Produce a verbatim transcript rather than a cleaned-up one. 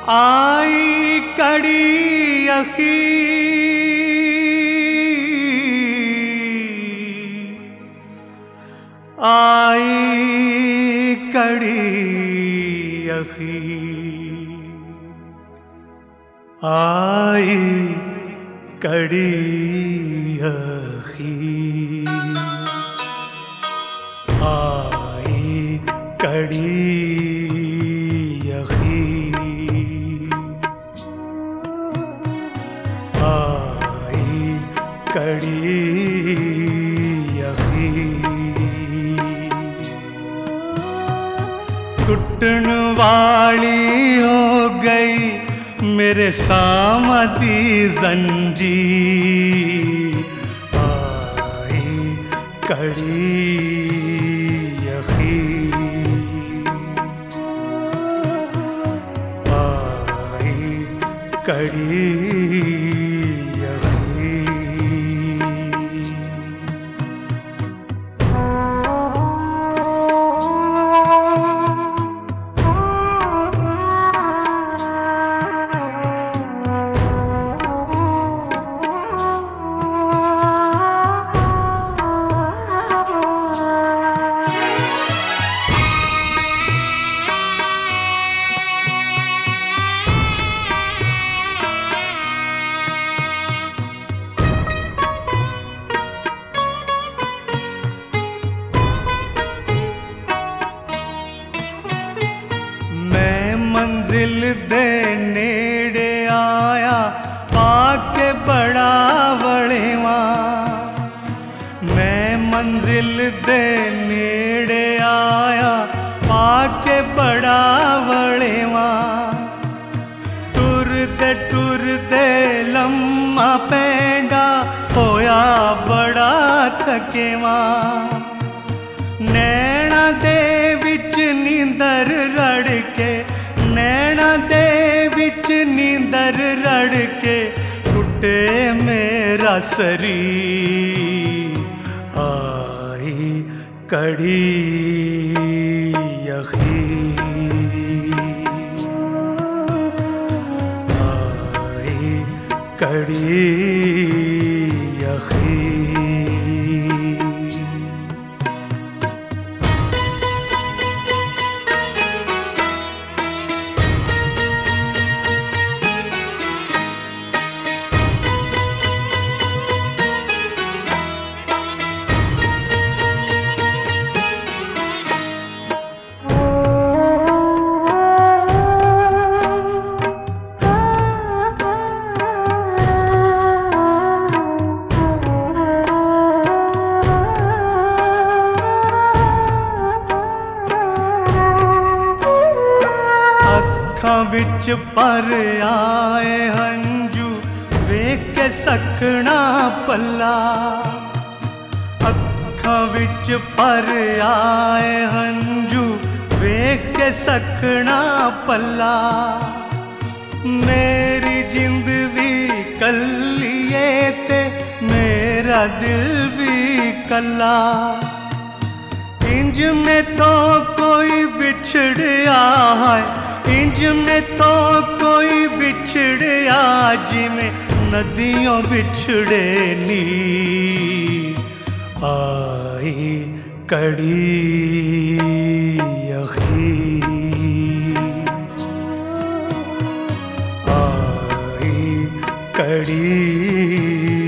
आई कड़ी अखी आई कड़ी अखी आई कड़ी अखी आई कड़ी अखी आई कड़ी अखी टूटन वाली हो गई मेरे सामती जंजीर आई कड़ी अखी आई कड़ी अखी मंजिल दे नेड़े आया पाके बड़ा बड़ेवा मैं मंजिल दे नेड़े आया पाके बड़ा बड़ेवा टुरदे टुरदे लम्मा पैंडा होया बड़ा थकेवा नैना दे विच नींदर रड़ के नैना दे विच नींदर रड़ के टूटे मेरा शरीर आई कड़ी अखी आई कड़ी अखी अखां विच पर आए हंजू वेख के सखना पल्ला अखां विच पर आए हंजू वेख के सखना पल्ला मेरी जिंद भी कल्लिए ते मेरा दिल भी कल्ला इंज में तो कोई बिछड़या है इंज में तो कोई बिछड़या जिमें नदियों बिछड़े नी आई कड़ी अखी आई कड़ी